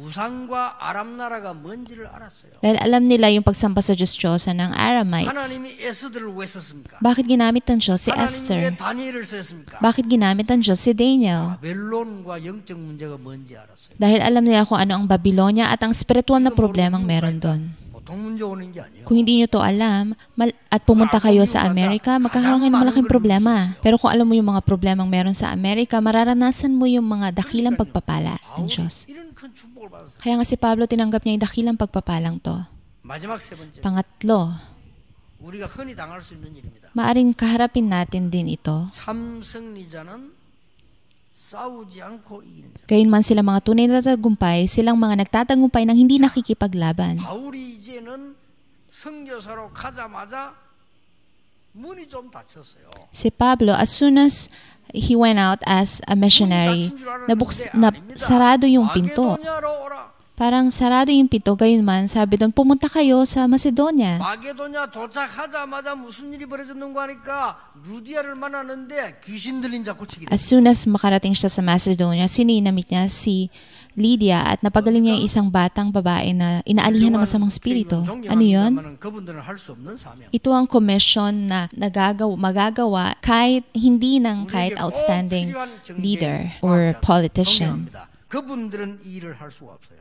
우상과 아람 나라가 뭔지를 알았어요. Dahil alam nila yung pagsampa sa Diyos-Diyosa ng Aramites. 하나님이 에스더를 왜 썼습니까? Bakit ginamit ng Diyos si 하나님이 왜 Esther? 다니엘을 썼습니까? Bakit ginamit ng Diyos si Daniel? 바벨론과 영적 문제가 뭔지 알았어요. Dahil alam nila kung ano ang Babylonia at ang spiritual na problemang meron doon. 보통 문제 오는 게 아니에요. Kung hindi nyo to alam mal- at pumunta kayo sa Amerika, magkakaroon kayo ng malaking problema. Pero kung alam mo yung mga problemang meron sa Amerika, mararanasan mo yung mga dakilang pagpapala ng Diyos. 이런 큰 축복을 받았어요. Kaya nga si Pablo tinanggap niya yung dakilang pagpapalang to. 마지막 세 번째. Pangatlo, 우리가 흔히 당할 수 있는 일입니다. maaring kaharapin natin din ito. 삼승리자는 싸우지 않고 이기는 자. Gayunman sila mga tunay na tagumpay, silang mga nagtatagumpay ng hindi nakikipaglaban. 바울이 이제는 선교사로 가자마자 문이 좀 닫혔어요. Si Pablo, as soon as he went out as a missionary, nabuks, na, sarado yung pinto. 마게도냐로 오라. Parang sarado yung pinto, gayunman sabi doon, pumunta kayo sa Macedonia. 마게도냐 도착하자마자 무슨 일이 벌어졌는가 하니까 루디아를 만나는데 귀신 들린 자 고치기. As soon as makarating siya sa Macedonia, sininamit niya si Lydia at napagaling niya yung isang batang babae na inaalihan ng masamang spirito. Ano yun? 그분들은 할 수 없는 사명. Ito ang commission na nagagawa, magagawa kahit hindi ng kahit outstanding leader or politician. 존경합니다. 그분들은 이 일을 할 수가 없어요.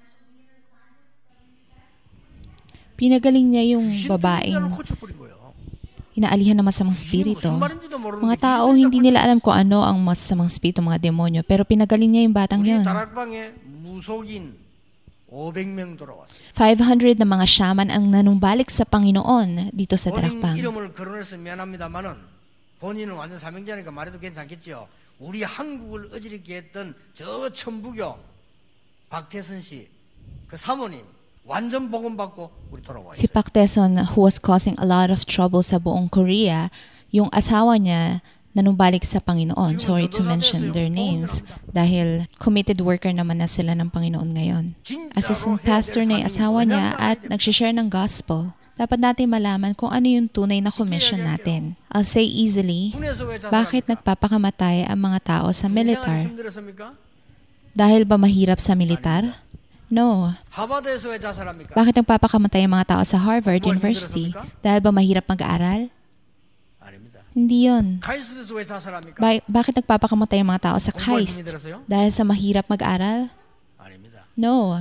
Pinagaling niya yung 귀신 들린 자를 babaeng 고쳐버린 거예요. inaalihan ng masamang 귀신이 spirito. 무슨 말인지도 모르는데 Mga tao, 귀신 hindi nila alam kung ano ang masamang spirito, mga demonyo. Pero pinagaling niya yung batang 우리 yun. 다락방에 무속인 오백 명 돌아왔어요. five hundred na mga shaman ang nanumbalik sa Panginoon dito sa 본인 Darakpang. 이름을 거론해서 미안합니다만은 본인은 완전 사명자니까 말해도 괜찮겠죠. 우리 한국을 어지럽게 했던 저 천부교 박태선 씨 그 사모님 완전 복음 받고 우리 돌아와 Si 있어요. Pak Teson, who was causing a lot of trouble sa buong Korea, yung asawa niya nanumbalik sa Panginoon. Sorry to mention their names. Dahil committed worker naman na sila ng Panginoon ngayon. Assistant pastor na yung asawa niya at nagsishare ng gospel. Dapat natin malaman kung ano yung tunay na commission natin. I'll say easily, 군에서 왜 bakit 자살합니까? nagpapakamatay ang mga tao sa 생활이 militar? 힘들었습니까? Dahil ba mahirap sa militar? No. 하버드에서 왜 자살합니까? Bakit nagpapakamatay ang mga tao sa Harvard 공부가 University? 힘들었습니까? Dahil ba mahirap mag-aaral? 아닙니다. Hindi yun. 카이스트에서 왜 자살합니까? Ba- bakit nagpapakamatay ang mga tao sa 공부가 힘이 Christ? 들어서요? Dahil sa mahirap mag-aral? 아닙니다. No.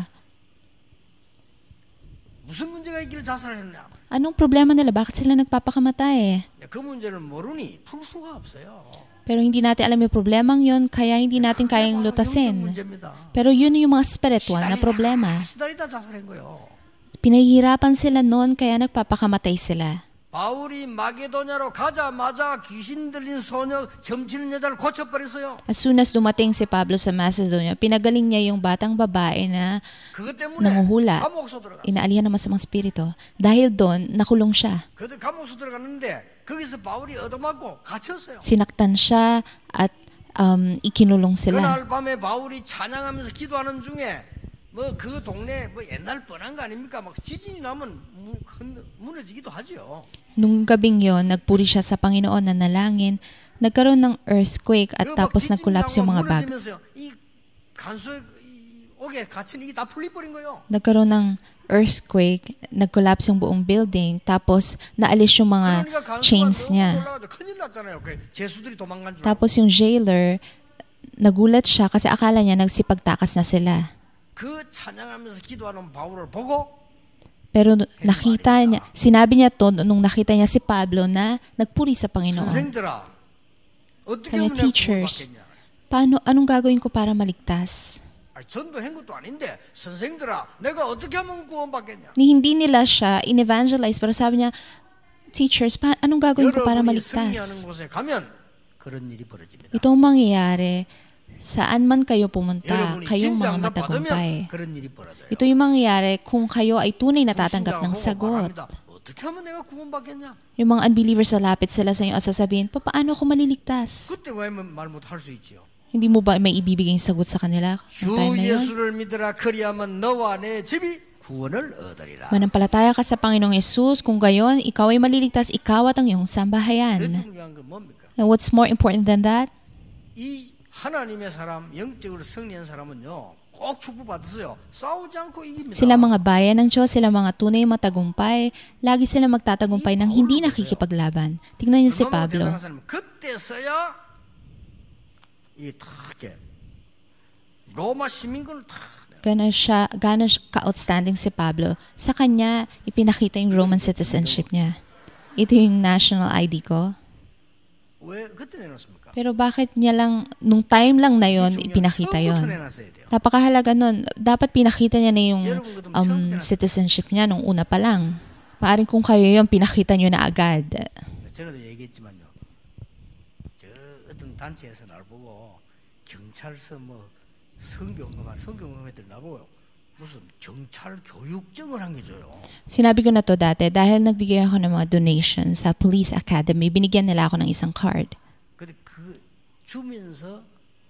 무슨 문제가 있길래 자살했냐? Anong problema nila? Bakit sila nagpapakamatay? 그 문제를 모르니 풀 수가 없어요. Pero hindi natin alam yung problemang yun, kaya hindi natin kayang 영적 lutasin. 문제입니다. Pero yun yung mga spiritual na problema. 시달리다 자살한 거예요. Pinahihirapan sila noon, kaya nagpapakamatay sila. 바울이 마게도냐로 가자마자 귀신 들린 소녀 점치는 여자를 고쳐버렸어요. As soon as dumating si Pablo sa Macedonia, pinagaling niya yung batang babae na 그것 때문에 nanguhula, 감옥소 들어갔어요. inaalihan ng masamang spirito. Dahil doon, nakulong siya. 그들 감옥소 들어갔는데 거기서 바울이 얻어맞고 갇혔어요. Sinaktan siya at um, ikinulong sila. 그날 밤에 바울이 찬양하면서 기도하는 중에 뭐 그 동네 뭐 옛날 뻔한 거 아닙니까? 막 지진이 나면 무, 흔- 무너지기도 하죠. Nung gabing yon, nagpuri siya sa Panginoon na nalangin, nagkaroon ng earthquake at 그거 막 tapos 지진이 nag-collapse yung 나고 mga bag. 무너지면서 이 간수에 이 옥에 갇힌 이게 다 풀리버린 거예요. Nagkaroon ng earthquake, nag-collapse yung buong building, tapos naalis yung mga 그러니까 간수가 chains 너무 niya. 놀라가지고 큰일 났잖아요. 그 제수들이 도망간 줄. 알고. Tapos yung jailer, nagulat siya kasi akala niya nagsipagtakas na sila. 그 찬양하면서 기도하는 바울을 보고 Pero nakita niya, sinabi niya to nung nakita niya si Pablo na nagpuri sa Panginoon. 선생들아 어떻게 Sabi 하면 niya, 내가 teachers, 구원받겠냐? paano, anong gagawin ko para maligtas? 아니, 전도한 것도 아닌데 선생들아 내가 어떻게 하면 구원받겠냐? Ni hindi nila siya in-evangelize, pero sabi niya, teachers, pa, anong gagawin ko para 여러분이 승리하는 maligtas? 곳에 가면 그런 일이 벌어집니다. Ito ang mangyayari, saan man kayo pumunta, 여러분이 kayong 진짜 mga 응답 matagumpay. 받으면 그런 일이 벌어져요. Ito yung mangyayari kung kayo ay tunay na tatanggap ng 신자가 sagot. 말합니다. 어떻게 하면 내가 구원받겠냐? Yung mga unbelievers sa lapit sila sa inyo at sasabihin, paano ako maliligtas? 그때 왜 말 못 할 수 있지요? Hindi mo ba may ibibigay yung sagot sa kanila? 주 Yung time na yun? 예수를 믿으라 그리하면 너와 내 집이 구원을 얻으리라. Manampalataya ka sa Panginoong Yesus, kung gayon, ikaw ay maliligtas, ikaw at ang iyong 더 sambahayan. 중요한 건 뭡니까? And what's more important than that? 이 하나님의 사람, 영적으로 승리한 사람은요, 꼭 축복받았어요. 싸우지 않고 이깁니다. Sila mga bayan ng Diyos, sila mga tunay matagumpay, lagi sila magtatagumpay ng hindi nakikipaglaban. Tingnan niyo si 얼마나 Pablo. 대단한 사람은 그때서야 이탁 로마 시민권을 탁 Gano'n siya, gano'n siya ka-outstanding si Pablo. Sa kanya, ipinakita yung Roman citizenship niya. Ito yung national I D ko. 왜 그때 내놓습니까? Pero bakit niya lang, nung time lang na yon ipinakita yon? 내놨어야 돼요. Napakahalaga nun. Dapat pinakita niya na yung um, citizenship niya nung una pa lang. Maaring kung kayo yun, pinakita niyo na agad. 전에도 얘기했지만요. 저 어떤 단체에서 날 보고 경찰서 뭐 성경검할 성경검했더니 나보고 무슨 경찰 교육증을 한 게 줘요. Sinabi ko na to dati dahil nagbigay ako ng mga donations sa Police Academy. Binigyan nila ako ng isang card. 근데 그 주면서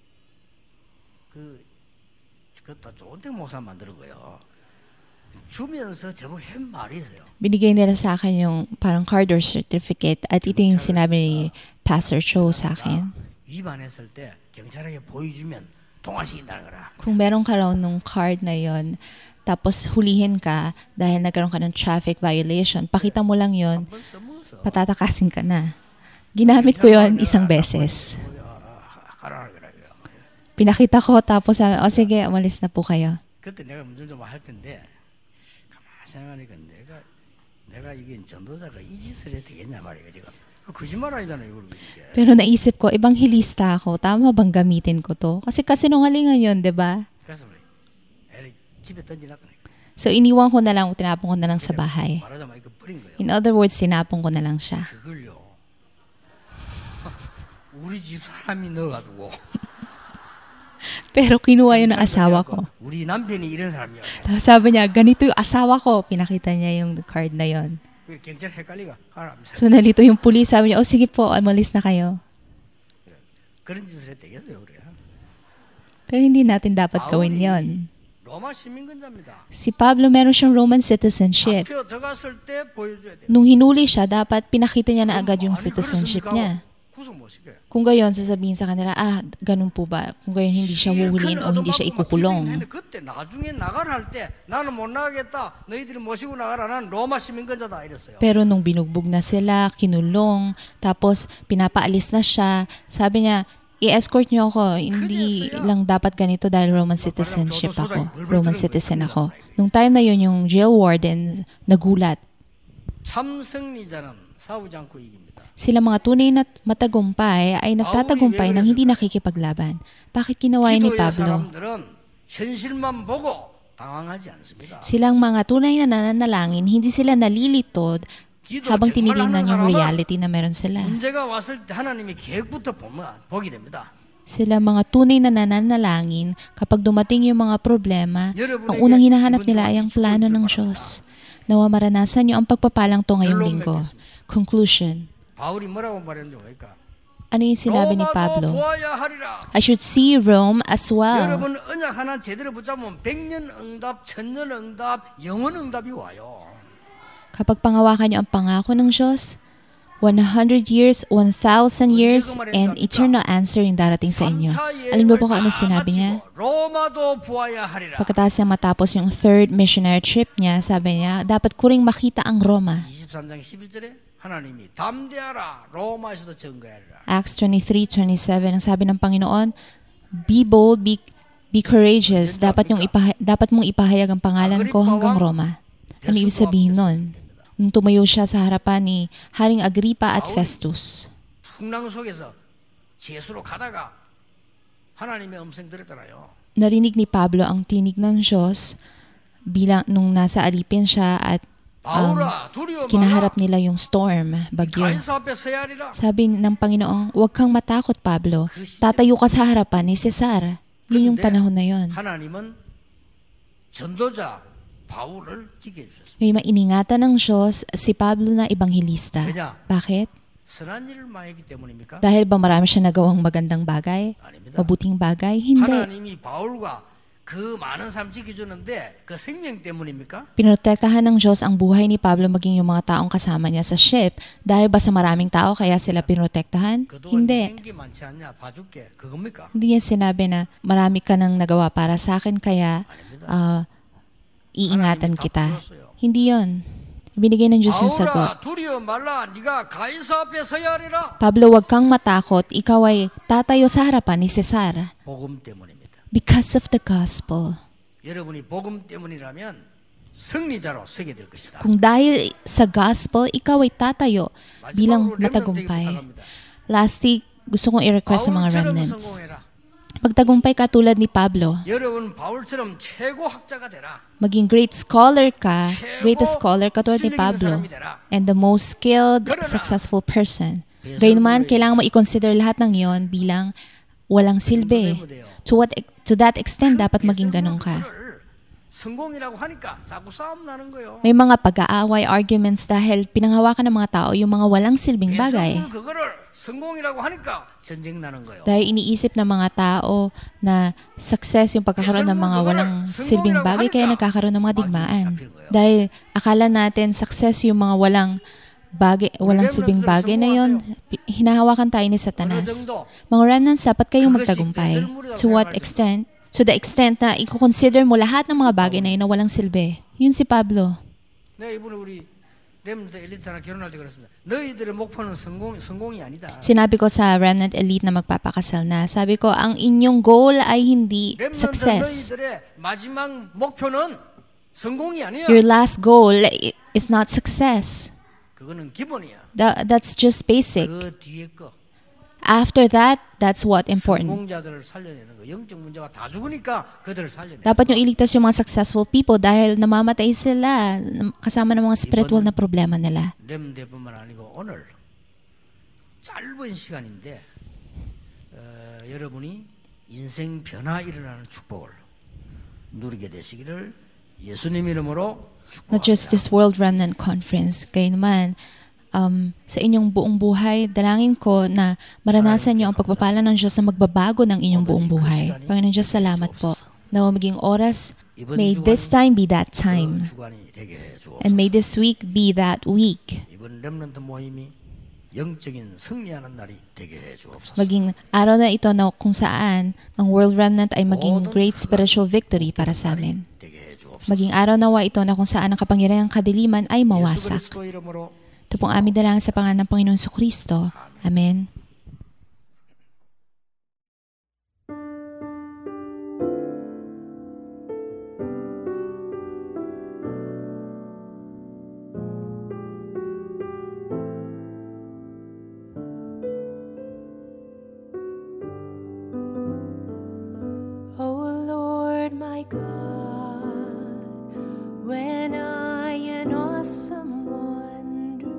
그 그것도 좋은 데 목사 만드는 거예요. 주면서 제목 한 말이 있어요. Binigay nila sa akin yung parang card or certificate at ito yung sinabi ni Pastor Cho sa akin. 위반했을 때 경찰에게 보여주면 통화시킨다는 거라. Kung meron ka raw nung card na yon, tapos hulihin ka dahil nagkaroon ka ng traffic violation, pakita mo lang yon, 한번 써먹어서 patatakasin ka na. Ginamit ko yon isang beses. 가라 그래요. Pinakita ko tapos sabi, o sige, umalis na po kayo. 그때 내가 문제 좀 할 텐데 가만 생각하니까 내가 내가 이게 전도자가 이 짓을 해도 되겠냐 말이에요 지금. 거짓말 아니잖아요 이걸 이게. Pero naisip ko, ebanghilista ako, tama bang gamitin ko to? Kasi kasinungalingan yun, di ba? 그래서 그래. 애를 집에 던지라고 그래. So iniwan ko na lang, tinapon ko na lang sa bahay. 말하자면 이거 버린 거예요. In other words, tinapon ko na lang siya. 그걸요. 우리 집 사람이 넣어가지고. Pero kinuha yun ng asawa ko. 우리 남편이 이런 사람이야. Tapos sabi niya, ganito yung asawa ko. Pinakita niya yung card na yon. 경찰 헷갈리가 가라. So nalito yung pulis, sabi niya, o sige po, umalis na kayo. 그런 짓을 해도 되겠어요 그래. Pero hindi natin dapat gawin yon. 로마 시민권자입니다. Si Pablo meron siyang Roman citizenship. 잡혀 들어갔을 때 보여줘야 돼요. Nung hinuli siya, dapat pinakita niya na agad yung 아니, citizenship 그렇습니까? niya. 구속 못 시켜요. Kung gayon, sasabihin sa kanila, ah, ganun po ba? Kung gayon, hindi siya huhulihin o hindi siya ikukulong. 그때 나중에 나가라 할 때 나는 못 나가겠다. 너희들이 모시고 나가라. 나는 로마 시민권자다 이랬어요. Pero nung binugbog na sila, kinulong, tapos pinapaalis na siya, sabi niya, i-escort niyo ako. Hindi lang dapat ganito dahil Roman citizenship ako. Roman citizen ako. Nung time na yun, yung jail warden nagulat. 참 승리자는 싸우지 않고 이깁니다. Sila mga tunay na matagumpay ay nagtatagumpay ng hindi nakikipaglaban. Bakit ginawa ni 기도의 Pablo? 사람들은 현실만 보고 당황하지 않습니다. Silang mga tunay na nananalangin, hindi sila nalilitod 기도 habang 정말 tinitingnan 하는 yung 사람은 reality na meron sila. 문제가 왔을 때 하나님의 계획부터 보면 보게 됩니다. Sila mga tunay na nananalangin, kapag dumating yung mga problema, ang unang hinahanap nila ay ang plano ng Diyos. Nawa maranasan nyo ang pagpapalang to ngayong linggo. Conclusion. 바울이 뭐라고 말했는지 보니까 Ano yung sinabi ni 로마도 Pablo? 보아야 하리라. I should see Rome as well. 여러분 언약 하나 제대로 붙잡으면 백년 응답, 천년 응답, 영원 응답이 와요. Kapag pangawakan nyo ang pangako ng Diyos, one hundred years, one thousand years, and eternal answer yung darating sa inyo. Alam mo ba kung ano sinabi niya? 로마도 보아야 하리라. Pagkatapos niya matapos yung third missionary trip niya, sabi niya, dapat ko ring makita ang Roma. 이십삼 장 십일 절에 하나님이 담대하라 로마에서도 증거하리라. Acts twenty-three twenty-seven, ang sabi ng Panginoon, be bold, be, be courageous. Dapat, yung ipaha- dapat mong ipahayag ang pangalan ko hanggang Roma. Ano ibig sabihin nun? Nung tumayo siya sa harapan ni Haring Agrippa at Festus. 풍랑 속에서 제수로 가다가 하나님의 음성 들었잖아요. Narinig ni Pablo ang tinig ng Diyos bilang nung nasa alipin siya at um, 바울아 두려워 kinaharap nila yung storm, bagyo. 가이사 앞에 서야 하리라. Sabi ng Panginoon, huwag kang matakot, Pablo. Tatayo ka sa harapan ni Cesar. Yun yung panahon na yun. 하나님은 전도자 바울을 지켜주셨습니다. Ngayon, mainingatan ng Diyos si Pablo na ebanghilista. 왜냐? Bakit? 선한 일을 많이 했기 때문입니까? Dahil ba marami siya nagawang magandang bagay? 아닙니다. Mabuting bagay? Hindi. 하나님이 바울과 그 많은 사람 지켜주는데 그 생명 때문입니까? Pinotektahan ng Diyos ang buhay ni Pablo maging yung mga taong kasama niya sa ship dahil ba sa maraming tao kaya sila pinotektahan? 그동안 Hindi. 비행기 많지 않냐 봐줄게 그겁니까? Hindi niya sinabi na marami ka nang nagawa para sa akin kaya ah, iingatan kita. Hindi yon. Binigay ng Diyos yung sagot. 아우라 두려워 말라 네가 가이사 앞에 서야 하리라. Pablo, wag kang matakot. Ikaw ay tatayo sa harapan ni Cesar. 복음 때문입니다. Because of the gospel. 여러분이 복음 때문이라면 승리자로 서게 될 것이다. Kung dahil sa gospel, ikaw ay tatayo bilang 마지막으로 렘넌트에게 matagumpay. 부탁합니다. Lastly, gusto kong i-request sa mga 바울처럼 remnants. 성공해라. Magtagumpay ka tulad ni Pablo. 여러분 바울처럼 최고 학자가 되라. Maging great scholar ka, greatest scholar ka tulad ni Pablo. And the most skilled, successful person. Gayun naman, kailangan mo i-consider lahat ng yon bilang walang silbi. To what to that extent, dapat maging ganun ka. 성공이라고 하니까 자꾸 싸움 나는 거예요. May mga pag-aaway, arguments dahil pinanghawakan ng mga tao yung mga walang silbing bagay. 그거를 성공이라고 하니까 전쟁 나는 거예요. Dahil iniisip ng mga tao na success yung pagkakaroon ng mga walang silbing bagay kaya nagkakaroon ng mga digmaan. Dahil akala natin success yung mga walang bagay, walang silbing bagay na yon, hinahawakan tayo ni Satanas. Mga remnants, dapat kayong magtagumpay. To what extent? To the extent na i-consider mo lahat ng mga bagay na yun na walang silbi. Yun si Pablo. 네, 이번에 우리 렘넌트 엘리트랑 결혼할 때 그랬습니다. 너희들의 목표는 성공 성공이 아니다. Sinabi ko sa remnant elite na magpapakasal na, sabi ko, ang inyong goal ay hindi 렘넌트 success. 너희들의 마지막 목표는 성공이 아니야. Your last goal is not success. 그거는 기본이야. That, that's just basic. 그 뒤에 거. After that, that's what important. 성공자들을 살려내는 거. 영적 문제가 다 죽으니까 그들을 살려내. Dapat yung iligtas yung mga successful people dahil namamatay sila kasama ng mga spiritual na problema nila. 렘대뿐만 아니고 오늘 짧은 시간인데 어, 여러분이 인생 변화 일어나는 축복을 누리게 되시기를 예수님 이름으로 Not just this World Remnant Conference. Kaya naman, um, sa inyong buong buhay, dalangin ko na maranasan niyo ang pagpapala ng Diyos na magbabago ng inyong buong buhay. Panginoon Diyos, salamat po. Na maging oras, may this time be that time. 주간이 되게 해 주옵소서. And may this week be that week. 이번 렘넌트 모임이 영적인 승리하는 날이 되게 해 주옵소서. Maging araw na ito na kung saan ang World Remnant ay maging great spiritual victory para sa amin. 되게 해 주옵소서. Maging araw nawa ito na kung saan ang kapangyarihang kadiliman ay 예수 mawasak. 그리스도 이름으로 Ito pong aming dalangin sa pangalan ng Panginoon Kristo. Amen. Oh Lord my God, when I in awesome wonder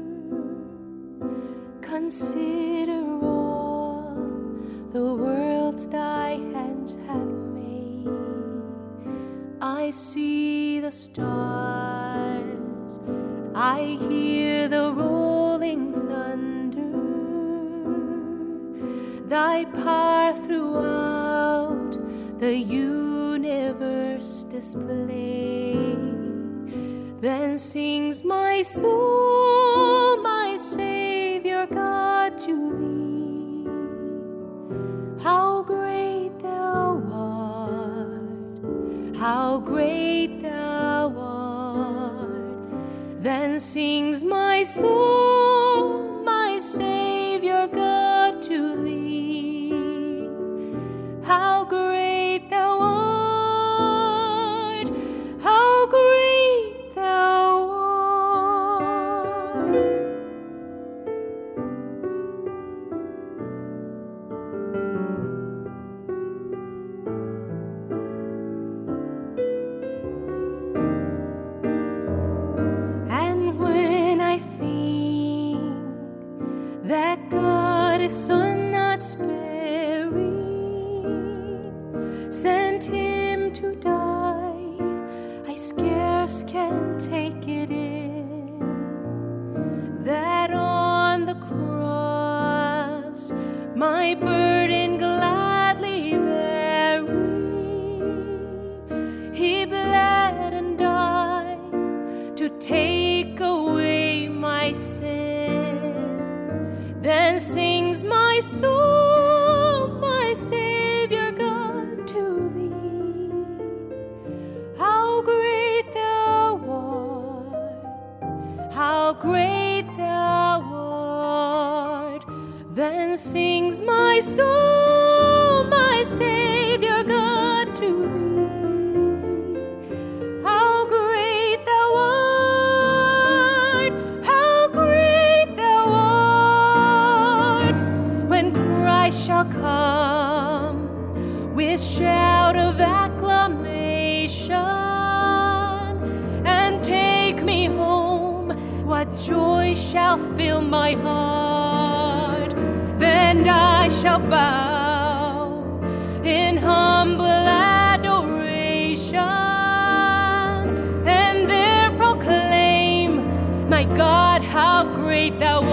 consider all the worlds thy hands have made, I see the stars, I hear the rolling thunder, thy power throughout the universe displayed. Then sings my soul, my Savior God, to thee. How great thou art, how great thou art. Then sings my soul, my Savior God, to thee. How great thou art, how great thou art. And when I think that God is so not sparing, sent him to die, I scarce can take it in, that on the cross my burden gladly bearing, Then sings my soul, my Savior God, to thee. How great thou art, how great thou art. Then sings my soul, my Savior God, to thee. How great thou art, how great thou art. When Christ shall come with shout of acclamation and take me home, what joy shall fill my heart. Then I shall bow in humble adoration and there proclaim, my God, how great thou